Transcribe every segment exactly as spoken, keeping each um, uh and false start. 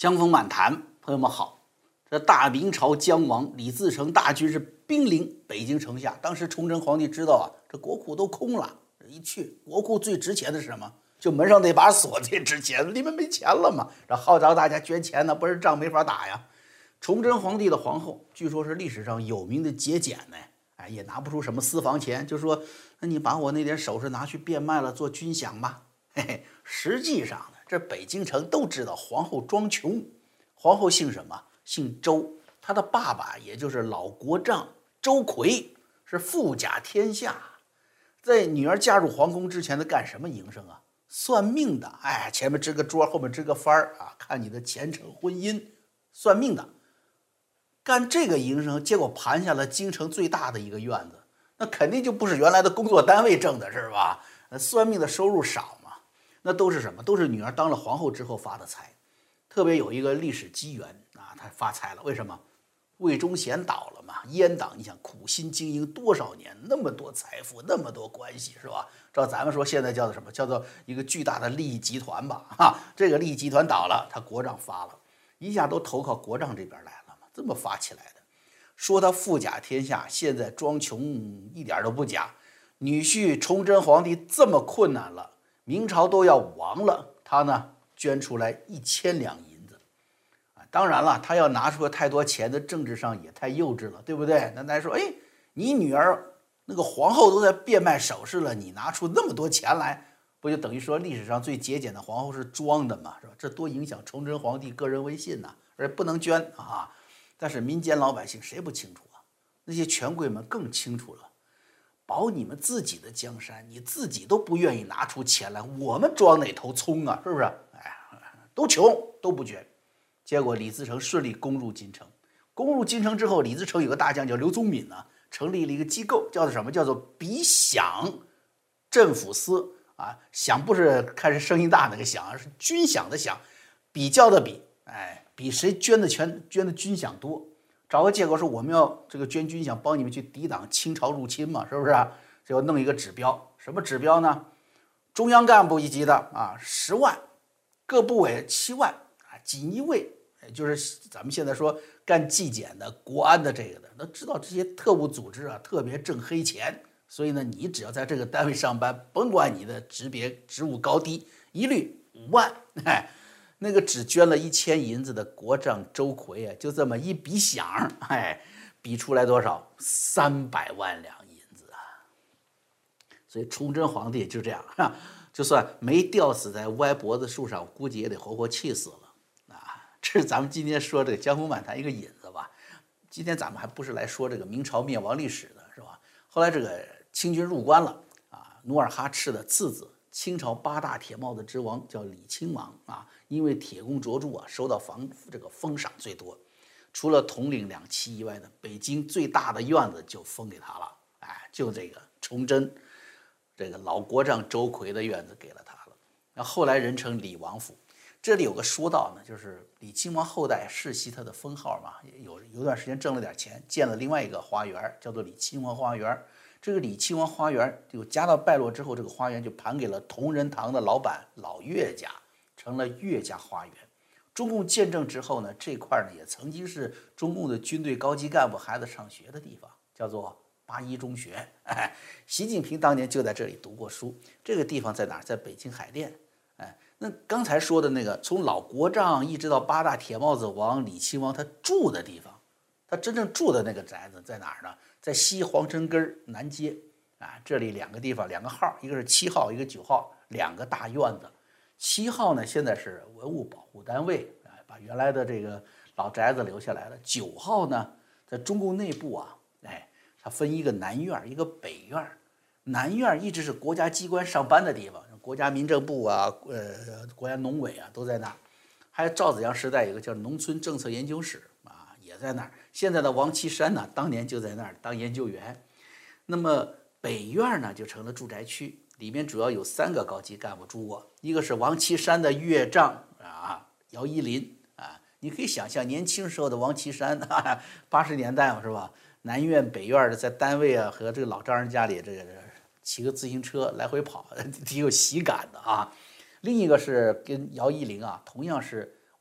江风满潭，朋友们好。这大明朝将亡，李自成大军是兵临北京城下。当时崇祯皇帝知道啊，这国库都空了，一去国库最值钱的是什么？就门上那把锁最值钱，里面没钱了嘛。然后号召大家捐钱呢，不是仗没法打呀。崇祯皇帝的皇后，据说是历史上有名的节俭呢，哎，也拿不出什么私房钱，就说那你把我那点首饰拿去变卖了，做军饷吧。嘿嘿，实际上呢，这北京城都知道皇后装穷。皇后姓什么？姓周，她的爸爸也就是老国丈周奎是富甲天下。在女儿嫁入皇宫之前，她干什么营生啊？算命的，哎，前面支个桌，后面支个幡儿啊，看你的前程婚姻，算命的。干这个营生，结果盘下了京城最大的一个院子，那肯定就不是原来的工作单位挣的，是吧？算命的收入少嘛，那都是什么？都是女儿当了皇后之后发的财。特别有一个历史机缘啊，他发财了，为什么？魏忠贤倒了嘛，阉党，你想苦心经营多少年，那么多财富，那么多关系，是吧？照咱们说，现在叫做什么？叫做一个巨大的利益集团吧。哈，这个利益集团倒了，他国丈发了，一下都投靠国丈这边来了嘛，这么发起来的。说他富甲天下，现在装穷一点都不假。女婿崇祯皇帝这么困难了，明朝都要亡了，他呢捐出来一千两银子，啊，当然了，他要拿出太多钱的政治上也太幼稚了，对不对？那大家说，哎，你女儿那个皇后都在变卖首饰了，你拿出那么多钱来，不就等于说历史上最节俭的皇后是装的嘛，是吧？这多影响崇祯皇帝个人威信呐，而不能捐啊。但是民间老百姓谁不清楚啊？那些权贵们更清楚了。保你们自己的江山，你自己都不愿意拿出钱来，我们装哪头葱啊？是不是？哎，都穷都不捐。结果李自成顺利攻入京城。攻入京城之后，李自成有个大将叫刘宗敏呢，成立了一个机构，叫做什么？叫做比饷镇抚司啊。饷不是看是声音大那个饷，而是军饷的饷，比较的比，哎，比谁捐的钱捐的军饷多。找个借口说我们要这个捐军饷帮你们去抵挡清朝入侵嘛，是不是啊？就要弄一个指标，什么指标呢？中央干部一级的啊十万，各部委七万啊，锦衣卫，就是咱们现在说干纪检的、国安的这个的，都知道这些特务组织啊特别挣黑钱，所以呢，你只要在这个单位上班，甭管你的职别职务高低，一律五万，哎。那个只捐了一千银子的国丈周奎啊，就这么一比饷，哎，比出来多少？三百万两银子啊！所以崇祯皇帝就这样，就算没吊死在歪脖子树上，估计也得活活气死了啊！这是咱们今天说这个江湖漫谈一个引子吧。今天咱们还不是来说这个明朝灭亡历史的，是吧？后来这个清军入关了啊，努尔哈赤的次子。清朝八大铁帽子之王叫李亲王啊，因为铁工卓著啊，收到房这个封赏最多，除了统领两栖以外呢，北京最大的院子就封给他了，哎，就这个崇祯这个老国丈周奎的院子给了他了。那后来人称李王府。这里有个说道呢，就是李亲王后代世袭他的封号嘛，有有段时间挣了点钱，建了另外一个花园，叫做李亲王花园。这个李亲王花园就家道败落之后，这个花园就盘给了同仁堂的老板老岳家，成了岳家花园。中共建政之后呢，这块呢也曾经是中共的军队高级干部孩子上学的地方，叫做八一中学。哎，习近平当年就在这里读过书。这个地方在哪儿？在北京海淀。哎，那刚才说的那个，从老国丈一直到八大铁帽子王李亲王他住的地方，他真正住的那个宅子在哪儿呢？在西皇城根南街啊，这里两个地方，两个号，一个是七号，一个九号，两个大院子。七号呢，现在是文物保护单位啊，把原来的这个老宅子留下来了。九号呢，在中共内部啊，哎，它分一个南院，一个北院。南院一直是国家机关上班的地方，国家民政部啊，呃，国家农委啊都在那儿。还有赵子阳时代有个叫农村政策研究室啊，也在那儿。现在的王岐山呢，当年就在那儿当研究员。那么北院呢，就成了住宅区，里面主要有三个高级干部住过，一个是王岐山的岳丈啊，姚依林啊，你可以想象年轻时候的王岐山，八十年代嘛，是吧？南院北院的在单位啊和这个老丈人家里这个骑个自行车来回跑，挺有喜感的啊。另一个是跟姚依林啊，同样是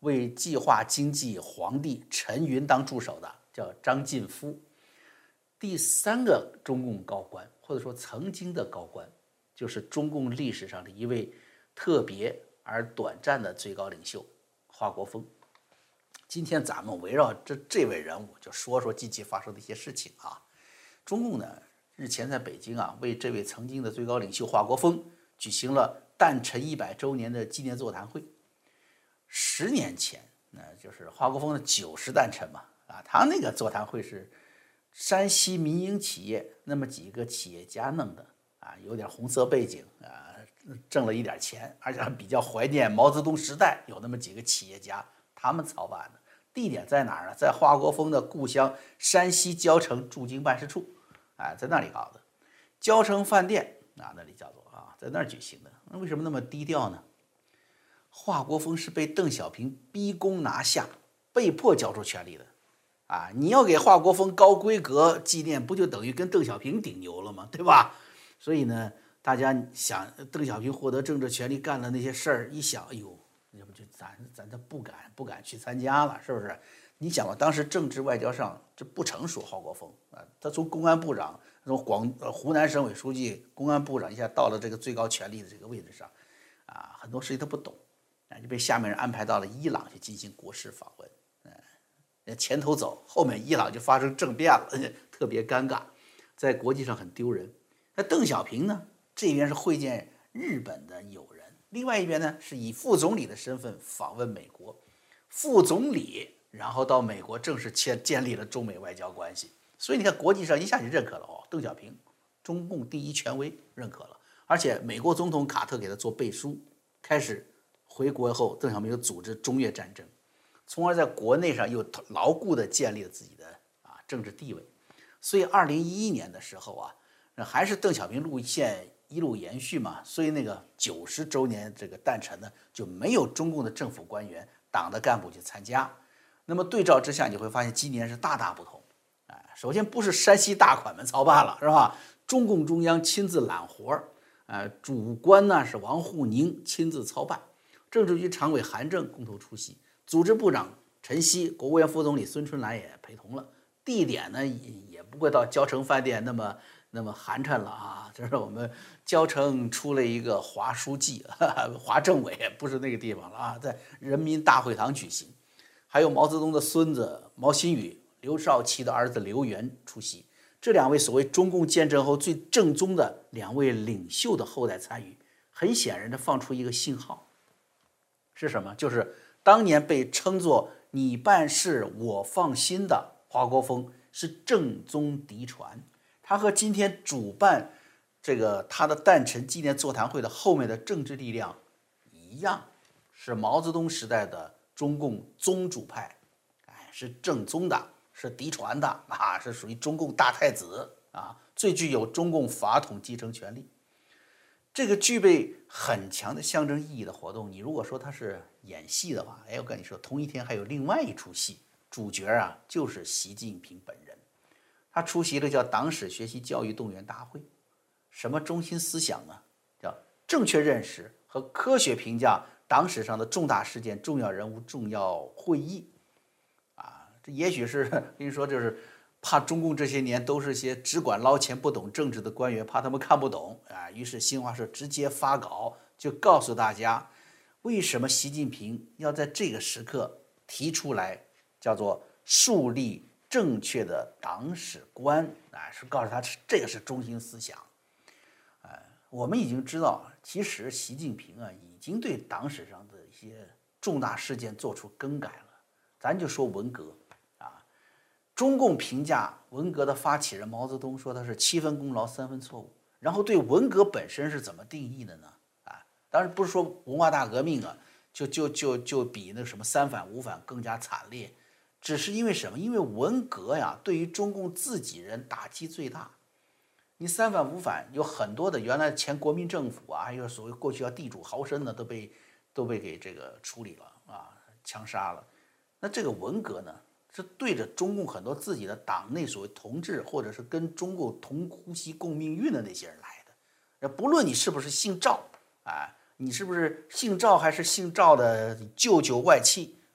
为计划经济皇帝陈云当助手的，叫张晋夫。第三个中共高官，或者说曾经的高官，就是中共历史上的一位特别而短暂的最高领袖华国锋。今天咱们围绕这这位人物，就说说近期发生的一些事情啊。中共呢，日前在北京啊，为这位曾经的最高领袖华国锋举行了诞辰一百周年的纪念座谈会。十年前，那就是华国锋的九十诞辰嘛，啊，他那个座谈会是山西民营企业那么几个企业家弄的啊，有点红色背景啊，挣了一点钱，而且还比较怀念毛泽东时代，有那么几个企业家他们操办的。地点在哪儿呢？在华国锋的故乡山西交城驻京办事处，哎，在那里搞的。交城饭店啊，那里叫做啊，在那儿举行的。那为什么那么低调呢？华国锋是被邓小平逼宫拿下，被迫交出权力的。啊，你要给华国锋高规格纪念，不就等于跟邓小平顶牛了吗？对吧？所以呢，大家想邓小平获得政治权利干的那些事儿，一想，哎呦，要不就咱咱这不敢不敢去参加了，是不是？你想吧，当时政治外交上这不成熟，华国锋啊，他从公安部长，从广呃湖南省委书记、公安部长一下到了这个最高权力的这个位置上，啊，很多事情他不懂，啊，就被下面人安排到了伊朗去进行国事访问。前头走，后面伊朗就发生政变了，特别尴尬，在国际上很丢人。那邓小平呢，这边是会见日本的友人，另外一边呢是以副总理的身份访问美国，副总理然后到美国正式建建立了中美外交关系。所以你看，国际上一下就认可了哦，邓小平，中共第一权威，认可了。而且美国总统卡特给他做背书，开始回国后，邓小平就组织中越战争。从而在国内上又牢固地建立了自己的啊政治地位，所以二零一一年的时候啊，那还是邓小平路线一路延续嘛，所以那个九十周年这个诞辰呢，就没有中共的政府官员、党的干部去参加。那么对照之下，你会发现今年是大大不同。哎，首先不是山西大款们操办了，是吧？中共中央亲自揽活儿，呃，主官呢是王沪宁亲自操办，政治局常委韩正共同出席。组织部长陈希、国务院副总理孙春兰也陪同了，地点呢也也不会到交城饭店那么那么寒碜了啊！这是我们交城出了一个华书记、华政委，不是那个地方了啊，在人民大会堂举行。还有毛泽东的孙子毛新宇、刘少奇的儿子刘源出席。这两位所谓中共建政后最正宗的两位领袖的后代参与，很显然的放出一个信号，是什么？就是当年被称作“你办事我放心”的华国锋是正宗嫡传，他和今天主办这个他的诞辰纪念座谈会的后面的政治力量一样，是毛泽东时代的中共宗主派，哎，是正宗的，是嫡传的啊，是属于中共大太子啊，最具有中共法统继承权利。这个具备很强的象征意义的活动，你如果说它是演戏的话，哎，我跟你说，同一天还有另外一出戏，主角啊就是习近平本人，他出席了叫党史学习教育动员大会。什么中心思想呢？叫正确认识和科学评价党史上的重大事件、重要人物、重要会议。啊，这也许是跟你说，就是怕中共这些年都是些只管捞钱不懂政治的官员，怕他们看不懂啊，于是新华社直接发稿就告诉大家，为什么习近平要在这个时刻提出来，叫做树立正确的党史观啊，是告诉他这个是中心思想。呃，我们已经知道，其实习近平啊已经对党史上的一些重大事件做出更改了。咱就说文革。中共评价文革的发起人毛泽东说他是七分功劳三分错误，然后对文革本身是怎么定义的呢？啊，当然不是说文化大革命啊，就就就就比那什么三反五反更加惨烈，只是因为什么？因为文革呀，对于中共自己人打击最大。你三反五反有很多的原来前国民政府啊，还有所谓过去叫地主豪绅的都被都被给这个处理了啊，枪杀了。那这个文革呢？是对着中共很多自己的党内所谓同志，或者是跟中共同呼吸共命运的那些人来的。不论你是不是姓赵，啊，你是不是姓赵还是姓赵的舅舅外戚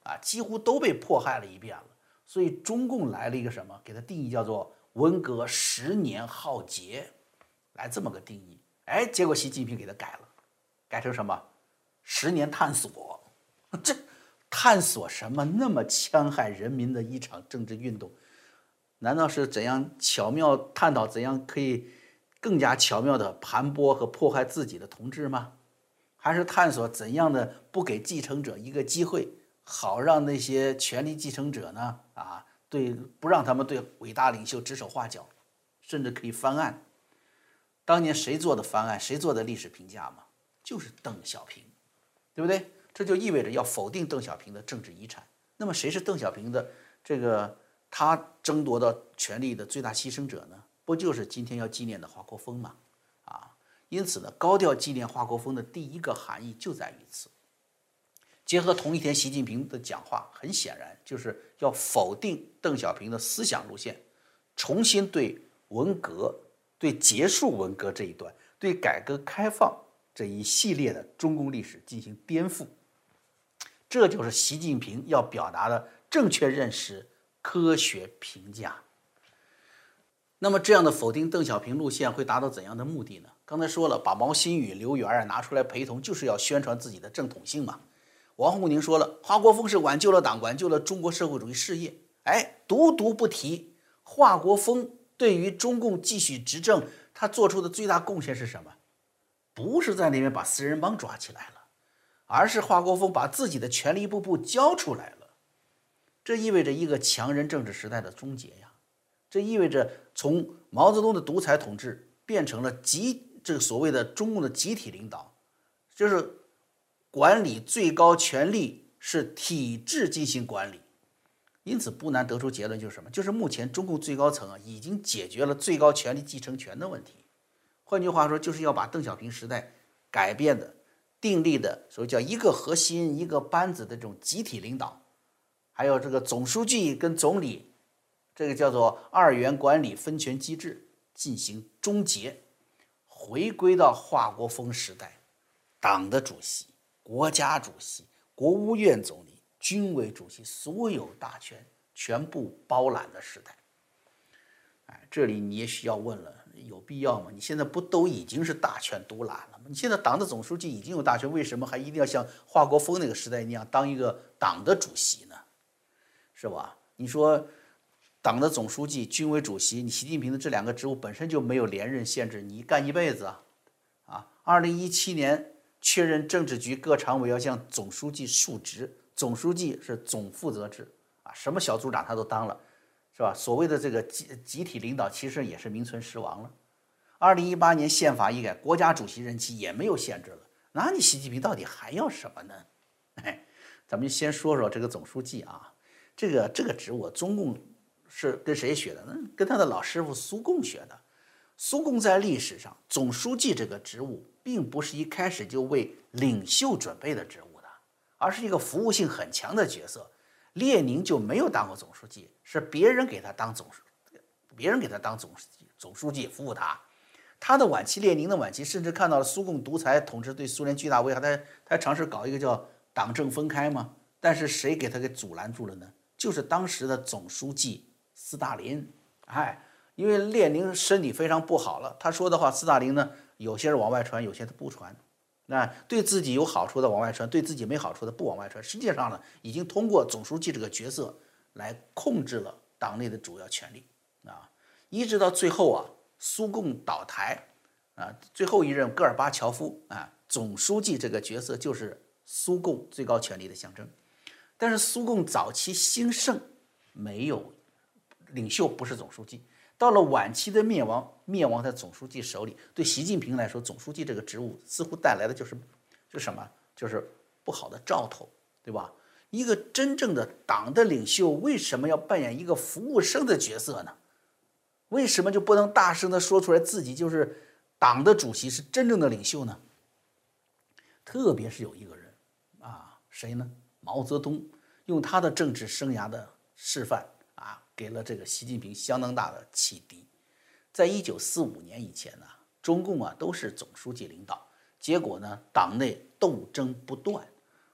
啊，几乎都被迫害了一遍了。所以中共来了一个什么？给它定义叫做文革十年浩劫，来这么个定义。哎，结果习近平给它改了，改成什么？十年探索。这探索什么？那么戕害人民的一场政治运动，难道是怎样巧妙探讨怎样可以更加巧妙的盘剥和迫害自己的同志吗？还是探索怎样的不给继承者一个机会，好让那些权力继承者呢啊，对，不让他们对伟大领袖指手画脚，甚至可以翻案。当年谁做的翻案，谁做的历史评价嘛？就是邓小平，对不对？这就意味着要否定邓小平的政治遗产。那么谁是邓小平的这个他争夺到权力的最大牺牲者呢？不就是今天要纪念的华国锋吗？啊，因此呢，高调纪念华国锋的第一个含义就在于此。结合同一天习近平的讲话，很显然就是要否定邓小平的思想路线，重新对文革、对结束文革这一段、对改革开放这一系列的中共历史进行颠覆。这就是习近平要表达的正确认识、科学评价。那么这样的否定邓小平路线会达到怎样的目的呢？刚才说了，把毛新宇、刘源拿出来陪同，就是要宣传自己的正统性嘛。王沪宁说了，华国锋是挽救了党，挽救了中国社会主义事业。哎，独独不提华国锋对于中共继续执政，他做出的最大贡献是什么？不是在那边把四人帮抓起来了，而是华国锋把自己的权力一步步交出来了。这意味着一个强人政治时代的终结呀！这意味着从毛泽东的独裁统治变成了集这个所谓的中共的集体领导，就是管理最高权力是体制进行管理。因此不难得出结论，就是什么？就是目前中共最高层啊已经解决了最高权力继承权的问题。换句话说，就是要把邓小平时代改变的、订立的，所谓叫一个核心、一个班子的这种集体领导，还有这个总书记跟总理，这个叫做二元管理分权机制进行终结，回归到华国锋时代，党的主席、国家主席、国务院总理、军委主席所有大权全部包揽的时代。哎，这里你也许要问了，有必要吗？你现在不都已经是大权独揽了吗？你现在党的总书记已经有大权，为什么还一定要像华国锋那个时代那样当一个党的主席呢？是吧？你说党的总书记、军委主席，你习近平的这两个职务本身就没有连任限制，你干一辈子啊！啊，二零一七年确认政治局各常委要向总书记述职，总书记是总负责制啊，什么小组长他都当了。是吧？所谓的这个集集体领导其实也是名存实亡了。二零一八年宪法一改，国家主席任期也没有限制了。那你习近平到底还要什么呢？哎，咱们就先说说这个总书记啊，这个这个职务，中共是跟谁学的呢？跟他的老师傅苏共学的。苏共在历史上，总书记这个职务并不是一开始就为领袖准备的职务的，而是一个服务性很强的角色。列宁就没有当过总书记，是别人给他当总书，别人给他当总总书记服务他。他的晚期，列宁的晚期，甚至看到了苏共独裁统治对苏联巨大危害，他他还尝试搞一个叫党政分开嘛。但是谁给他给阻拦住了呢？就是当时的总书记斯大林。哎，因为列宁身体非常不好了，他说的话，斯大林呢有些是往外传，有些他不传。那对自己有好处的往外传，对自己没好处的不往外传。实际上呢，已经通过总书记这个角色来控制了党内的主要权力啊，一直到最后啊，苏共倒台啊，最后一任戈尔巴乔夫啊，总书记这个角色就是苏共最高权力的象征。但是苏共早期兴盛，没有领袖不是总书记。到了晚期的灭亡，灭亡在总书记手里。对习近平来说，总书记这个职务似乎带来的就是是什么？就是不好的兆头，对吧？一个真正的党的领袖，为什么要扮演一个服务生的角色呢？为什么就不能大声的说出来自己就是党的主席，是真正的领袖呢？特别是有一个人啊，谁呢？毛泽东用他的政治生涯的示范啊，给了这个习近平相当大的启迪。在一九四五年以前呢，中共啊都是总书记领导，结果呢党内斗争不断，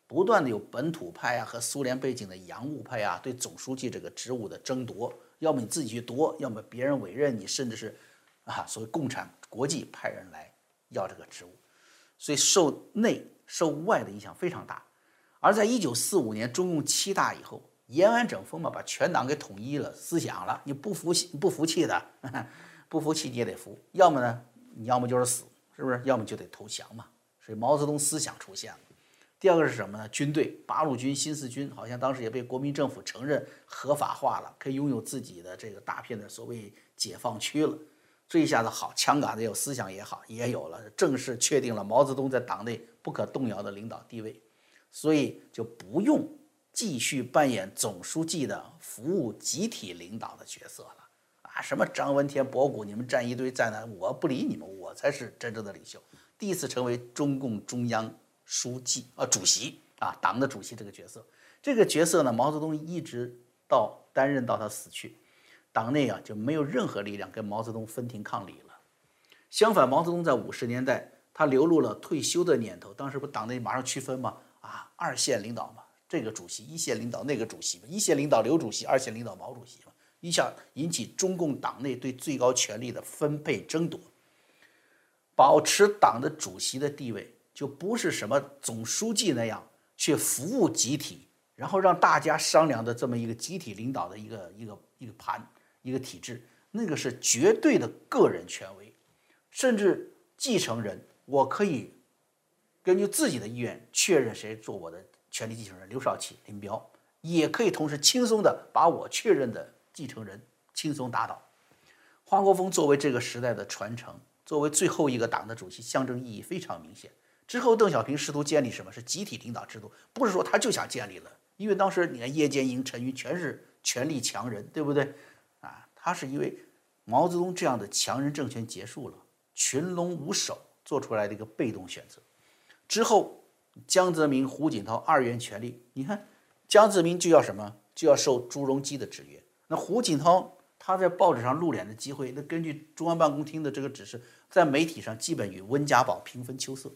不断的有本土派啊和苏联背景的洋务派啊对总书记这个职务的争夺，要么你自己去夺，要么别人委任你，甚至是啊所谓共产国际派人来要这个职务，所以受内受外的影响非常大。而在一九四五年中共七大以后，延安整风嘛，把全党给统一了思想了，你不服不服气的，呵呵不服气你也得服，要么呢你要么就是死，是不是？要么就得投降嘛。所以毛泽东思想出现了。第二个是什么呢？军队，八路军、新四军，好像当时也被国民政府承认合法化了，可以拥有自己的这个大片的所谓解放区了。这一下子好，枪杆子也有，思想也好，也有了，正式确定了毛泽东在党内不可动摇的领导地位，所以就不用继续扮演总书记的服务集体领导的角色了啊！什么张闻天、博古，你们站一堆站那，我不理你们，我才是真正的领袖。第一次成为中共中央书记啊，主席啊，党的主席这个角色。这个角色呢，毛泽东一直到担任到他死去，党内啊就没有任何力量跟毛泽东分庭抗礼了。相反，毛泽东在五十年代他流露了退休的念头，当时不党内马上区分吗？啊，二线领导嘛，这个主席；一线领导那个主席嘛，一线领导刘主席，二线领导毛主席嘛，一下引起中共党内对最高权力的分配争夺。保持党的主席的地位，就不是什么总书记那样去服务集体，然后让大家商量的这么一个集体领导的一个一个一个盘一个体制，那个是绝对的个人权威，甚至继承人，我可以根据自己的意愿确认谁做我的权力继承人，刘少奇、林彪，也可以同时轻松的把我确认的继承人轻松打倒。华国锋作为这个时代的传承，作为最后一个党的主席，象征意义非常明显。之后，邓小平试图建立什么是集体领导制度，不是说他就想建立了，因为当时你看叶剑英、陈云全是权力强人，对不对？啊，他是因为毛泽东这样的强人政权结束了，群龙无首做出来的一个被动选择。之后，江泽民、胡锦涛二元权力，你看江泽民就要什么，就要受朱镕基的制约。那胡锦涛他在报纸上露脸的机会，那根据中央办公厅的这个指示，在媒体上基本与温家宝平分秋色。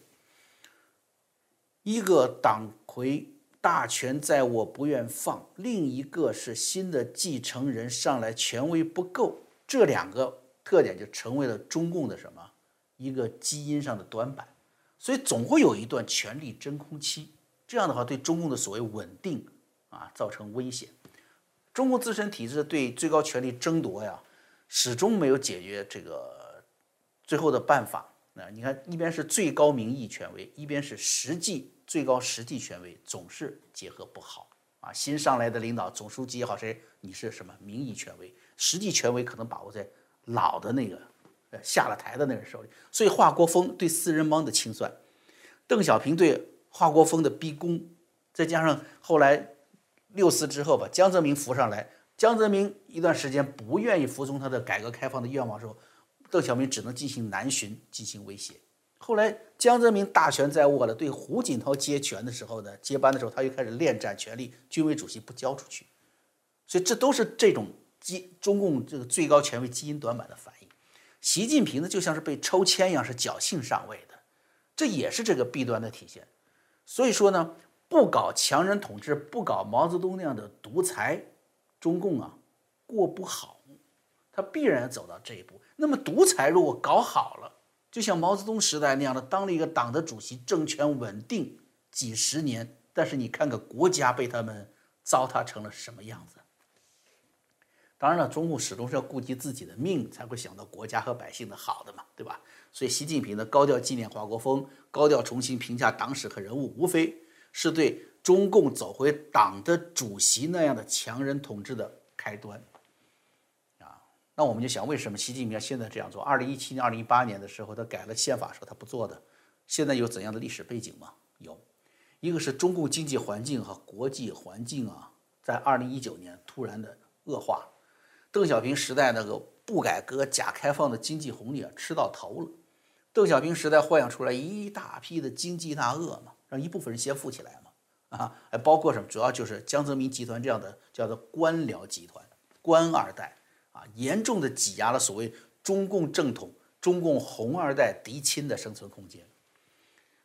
一个党魁大权在我不愿放，另一个是新的继承人上来权威不够，这两个特点就成为了中共的什么一个基因上的短板，所以总会有一段权力真空期，这样的话对中共的所谓稳定啊造成威胁。中共自身体制对最高权力争夺呀，始终没有解决这个最后的办法。那你看，一边是最高民意权威，一边是实际最高实际权威，总是结合不好啊。新上来的领导，总书记也好，谁你是什么民意权威，实际权威可能把握在老的那个呃下了台的那人手里。所以华国锋对四人帮的清算，邓小平对华国锋的逼宫，再加上后来六四之后把江泽民扶上来，江泽民一段时间不愿意服从他的改革开放的愿望的时候，邓小平只能进行南巡，进行威胁。后来江泽民大权在握了，对胡锦涛接权的时候呢，接班的时候他又开始恋战权力，军委主席不交出去，所以这都是这种基中共这个最高权威基因短板的反应。习近平呢，就像是被抽签一样，是侥幸上位的，这也是这个弊端的体现。所以说呢，不搞强人统治，不搞毛泽东那样的独裁，中共啊过不好，他必然走到这一步。那么独裁如果搞好了，就像毛泽东时代那样的，当了一个党的主席，政权稳定几十年，但是你看看国家被他们糟蹋成了什么样子。当然了，中共始终是要顾及自己的命，才会想到国家和百姓的好的嘛，对吧？所以习近平的高调纪念华国锋，高调重新评价党史和人物，无非是对中共走回党的主席那样的强人统治的开端。那我们就想，为什么习近平现在这样做？二零一七年、二零一八年的时候，他改了宪法时候他不做的，现在有怎样的历史背景吗？有，一个是中共经济环境和国际环境啊，在二零一九年突然的恶化，邓小平时代那个不改革、假开放的经济红利啊吃到头了。邓小平时代豢养出来一大批的经济大鳄嘛，让一部分人先富起来嘛，啊，还包括什么？主要就是江泽民集团这样的叫做官僚集团、官二代。啊，严重的挤压了所谓中共正统、中共红二代嫡亲的生存空间。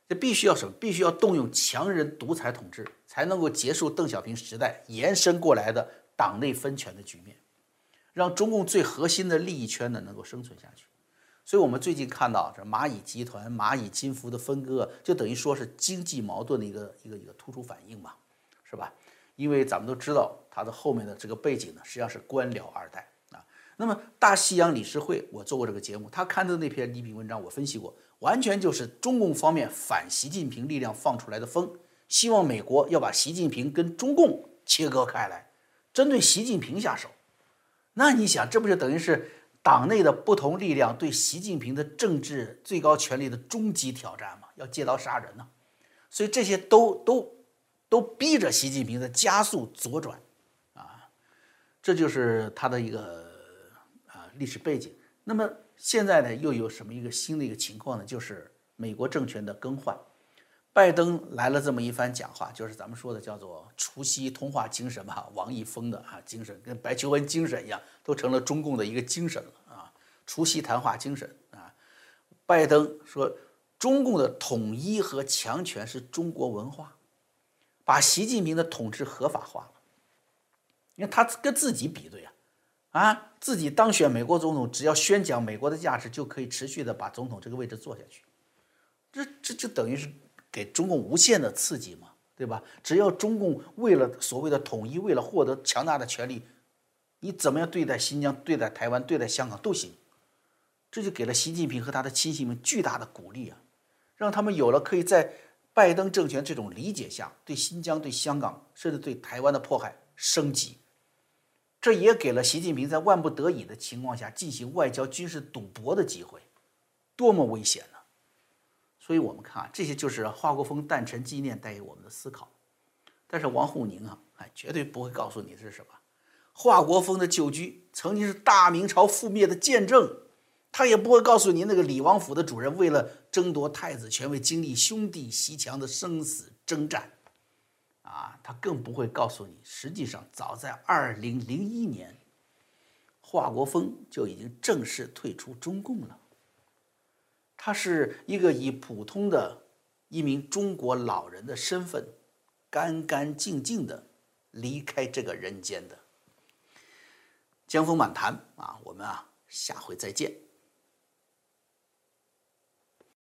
这必须要什么？必须要动用强人独裁统治，才能够结束邓小平时代延伸过来的党内分权的局面，让中共最核心的利益圈呢能够生存下去。所以我们最近看到这蚂蚁集团、蚂蚁金服的分割，就等于说是经济矛盾的一个一个一个突出反应嘛，是吧？因为咱们都知道它的后面的这个背景呢，实际上是官僚二代啊。那么大西洋理事会，我做过这个节目，他刊登那篇倪萍文章，我分析过，完全就是中共方面反习近平力量放出来的风，希望美国要把习近平跟中共切割开来，针对习近平下手。那你想，这不就等于是党内的不同力量对习近平的政治最高权力的终极挑战吗？要借刀杀人呢？所以这些都都都逼着习近平的加速左转啊，这就是他的一个啊历史背景。那么现在呢，又有什么一个新的一个情况呢？就是美国政权的更换，拜登来了这么一番讲话，就是咱们说的叫做除夕通话精神吧，王毅峰的啊精神，跟白求恩精神一样，都成了中共的一个精神了啊。除夕谈话精神啊，拜登说中共的统一和强权是中国文化，把习近平的统治合法化了。你看他跟自己比对啊。啊，自己当选美国总统，只要宣讲美国的价值，就可以持续的把总统这个位置坐下去。这这就等于是给中共无限的刺激嘛，对吧？只要中共为了所谓的统一，为了获得强大的权力，你怎么样对待新疆、对待台湾、对待香港都行。这就给了习近平和他的亲信们巨大的鼓励啊，让他们有了可以在拜登政权这种理解下，对新疆、对香港，甚至对台湾的迫害升级。这也给了习近平在万不得已的情况下进行外交军事赌博的机会，多么危险呢？所以我们看啊，这些就是华国锋诞辰纪念带给我们的思考。但是王沪宁啊，哎，绝对不会告诉你这是什么。华国锋的旧居曾经是大明朝覆灭的见证，他也不会告诉你那个李王府的主人为了争夺太子权位，经历兄弟阋墙的生死征战。啊，他更不会告诉你，实际上早在二零零一年，华国锋就已经正式退出中共了。他是一个以普通的一名中国老人的身份，干干净净的离开这个人间的。江峰漫谈啊，我们啊下回再见。